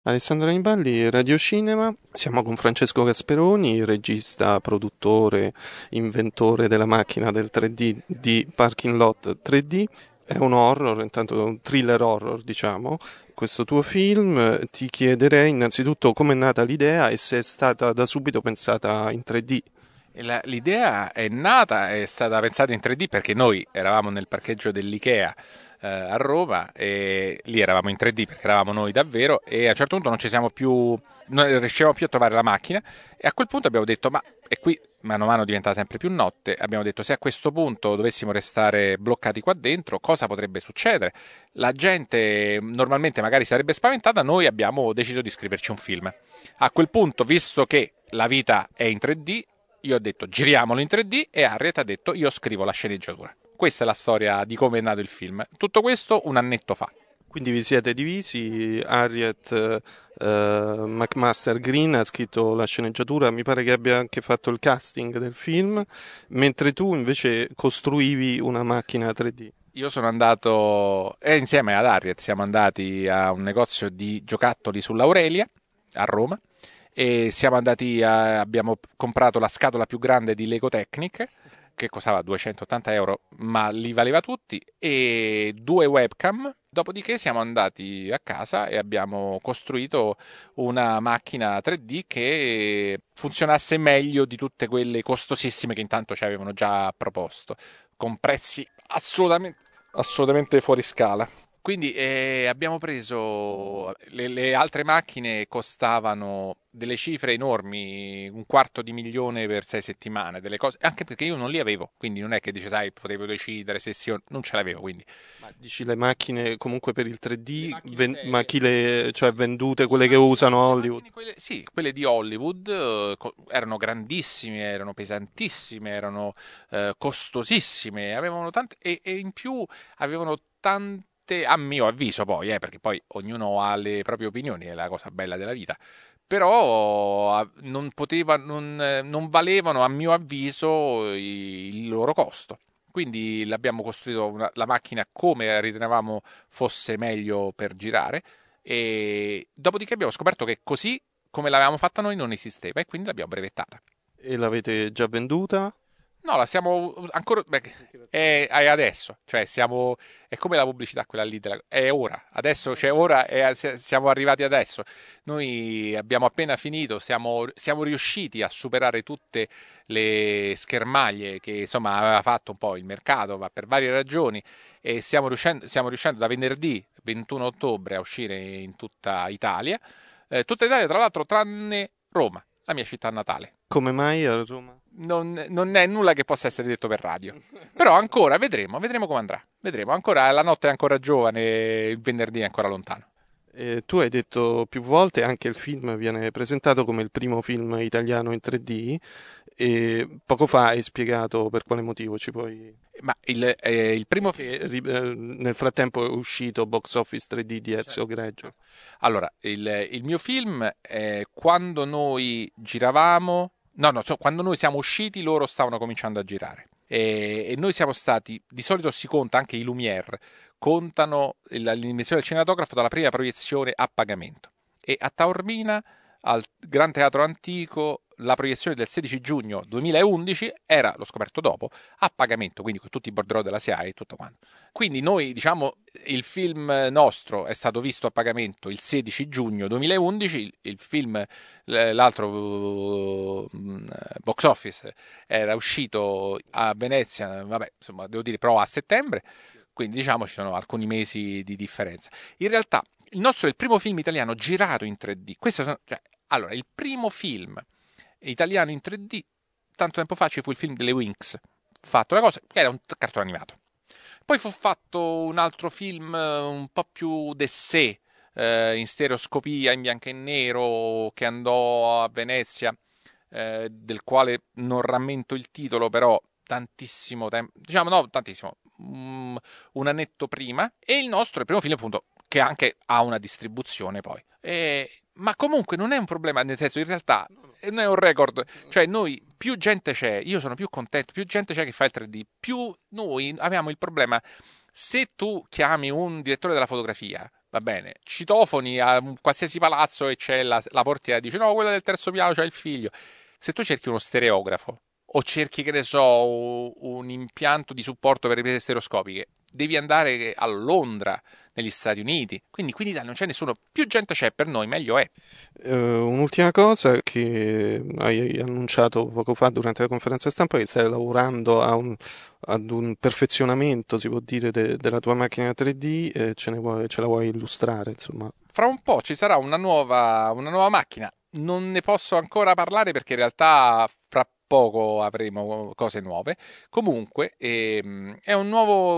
Alessandro Anibaldi, Radio Cinema. Siamo con Francesco Gasperoni, regista, produttore, inventore della macchina del 3D di Parking Lot 3D. È un horror, intanto un thriller horror, diciamo. Questo tuo film, ti chiederei innanzitutto come è nata l'idea e se è stata da subito pensata in 3D. L'idea è nata, è stata pensata in 3D perché noi eravamo nel parcheggio dell'IKEA a Roma e lì eravamo in 3D perché eravamo noi davvero e a un certo punto non riuscivamo più a trovare la macchina e a quel punto abbiamo detto e qui mano a mano diventa sempre più notte, abbiamo detto se a questo punto dovessimo restare bloccati qua dentro cosa potrebbe succedere? La gente normalmente magari sarebbe spaventata, noi abbiamo deciso di scriverci un film. A quel punto, visto che la vita è in 3D, io ho detto giriamolo in 3D e Harriet ha detto io scrivo la sceneggiatura. Questa è la storia di come è nato il film. Tutto questo un annetto fa. Quindi vi siete divisi, Harriet McMaster Green ha scritto la sceneggiatura, mi pare che abbia anche fatto il casting del film, mentre tu invece costruivi una macchina 3D. Io sono andato, e insieme ad Harriet siamo andati a un negozio di giocattoli sull'Aurelia, a Roma, e abbiamo comprato la scatola più grande di Lego Technic, che costava 280 euro, ma li valeva tutti, e due webcam. Dopodiché siamo andati a casa e abbiamo costruito una macchina 3D che funzionasse meglio di tutte quelle costosissime che intanto ci avevano già proposto, con prezzi assolutamente fuori scala. Quindi abbiamo preso le altre macchine costavano delle cifre enormi, 1/4 di milione per 6 settimane, delle cose, anche perché io non li avevo, quindi non è che dice, sai, potevo decidere se sì o non ce l'avevo, quindi Ma dici le macchine comunque per il le 3D, macchine ma serie. chi le, cioè vendute, Le quelle che usano macchine, a le Hollywood? macchine quelle, sì, quelle di Hollywood erano grandissime, erano pesantissime, erano costosissime, avevano tante e in più avevano tante, a mio avviso poi, perché poi ognuno ha le proprie opinioni, è la cosa bella della vita, però non valevano a mio avviso il loro costo. Quindi l'abbiamo costruito la macchina come ritenevamo fosse meglio per girare e dopodiché abbiamo scoperto che così come l'avevamo fatta noi non esisteva e quindi l'abbiamo brevettata. E l'avete già venduta? No, la siamo ancora. È adesso, cioè è come la pubblicità quella lì, è ora, adesso, cioè ora siamo arrivati adesso. Noi abbiamo appena finito, siamo riusciti a superare tutte le schermaglie che insomma aveva fatto un po' il mercato, ma per varie ragioni, e stiamo riuscendo da venerdì 21 ottobre a uscire in tutta Italia tra l'altro tranne Roma, la mia città natale. Come mai a Roma? Non è nulla che possa essere detto per radio. Però ancora vedremo come andrà. Vedremo. Ancora la notte è ancora giovane, il venerdì è ancora lontano. Tu hai detto più volte, anche il film viene presentato come il primo film italiano in 3D e poco fa hai spiegato per quale motivo ci puoi. Ma il primo. Perché nel frattempo è uscito Box Office 3D di Ezio Certo, Greggio. certo. Allora, il mio film, quando noi giravamo, no, no, quando noi siamo usciti, loro stavano cominciando a girare. E noi siamo stati, di solito si conta anche i Lumière, contano l'emissione del cinematografo dalla prima proiezione a pagamento. E a Taormina, al Gran Teatro Antico, la proiezione del 16 giugno 2011 era, l'ho scoperto dopo, a pagamento, quindi con tutti i bordereau della SIAE e tutto quanto. Quindi noi, diciamo, il film nostro è stato visto a pagamento il 16 giugno 2011, il film, l'altro box office era uscito a Venezia, vabbè, insomma, devo dire, però a settembre, quindi diciamo ci sono alcuni mesi di differenza. In realtà il nostro è il primo film italiano girato in 3D. Allora, il primo film italiano in 3D, tanto tempo fa ci fu il film delle Winx, fatto una cosa, che era un cartone animato. Poi fu fatto un altro film un po' più d'essè, in stereoscopia, in bianco e nero, che andò a Venezia, del quale non rammento il titolo, però tantissimo tempo, diciamo no, tantissimo, un annetto prima, e il nostro è il primo film appunto che anche ha una distribuzione poi. Ma comunque non è un problema, nel senso in realtà non è un record, cioè noi più gente c'è, io sono più contento, più gente c'è che fa il 3D, più noi abbiamo il problema. Se tu chiami un direttore della fotografia va bene, citofoni a un qualsiasi palazzo e c'è la portiera, dice no, quella del terzo piano c'è il figlio. Se tu cerchi uno stereografo o cerchi, che ne so, un impianto di supporto per riprese stereoscopiche, devi andare a Londra, negli Stati Uniti. Quindi qui in Italia non c'è nessuno. Più gente c'è per noi, meglio è. Un'ultima cosa che hai annunciato poco fa durante la conferenza stampa, che stai lavorando ad un perfezionamento, si può dire, della tua macchina 3D, ce la vuoi illustrare, insomma. Fra un po' ci sarà una nuova macchina. Non ne posso ancora parlare perché in realtà fra poco avremo cose nuove. Comunque è un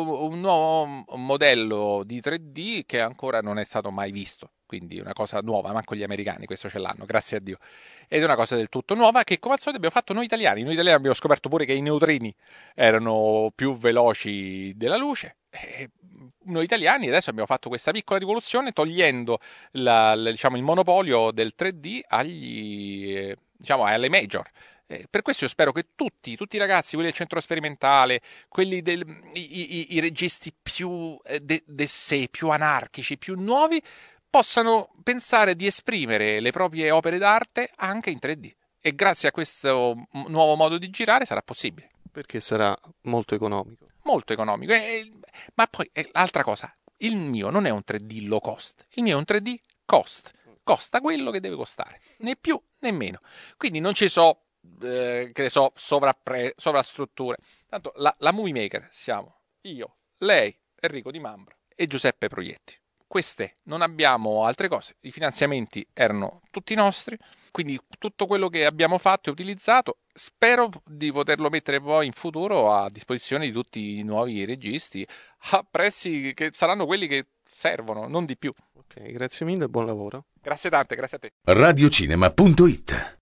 nuovo modello di 3D che ancora non è stato mai visto. Quindi una cosa nuova, manco gli americani questo ce l'hanno, grazie a Dio. Ed è una cosa del tutto nuova che come al solito abbiamo fatto noi italiani. Noi italiani abbiamo scoperto pure che i neutrini erano più veloci della luce. E noi italiani adesso abbiamo fatto questa piccola rivoluzione togliendo diciamo, il monopolio del 3D diciamo, alle major. Per questo io spero che tutti i ragazzi, quelli del centro sperimentale, quelli i registi più d'essè, più anarchici, più nuovi, possano pensare di esprimere le proprie opere d'arte anche in 3D. E grazie a questo nuovo modo di girare sarà possibile. Perché sarà molto economico. Molto economico. Ma poi, altra cosa, il mio non è un 3D low cost, il mio è un 3D cost. Costa quello che deve costare, né più né meno. Quindi non ci so, che ne so, sovrastrutture. Tanto la Movie Maker siamo io, lei, Enrico Di Mambro e Giuseppe Proietti. Queste, non abbiamo altre cose. I finanziamenti erano tutti nostri, quindi tutto quello che abbiamo fatto e utilizzato spero di poterlo mettere poi in futuro a disposizione di tutti i nuovi registi a prezzi che saranno quelli che servono, non di più. Ok, grazie mille e buon lavoro. Grazie tante, grazie a te. Radiocinema.it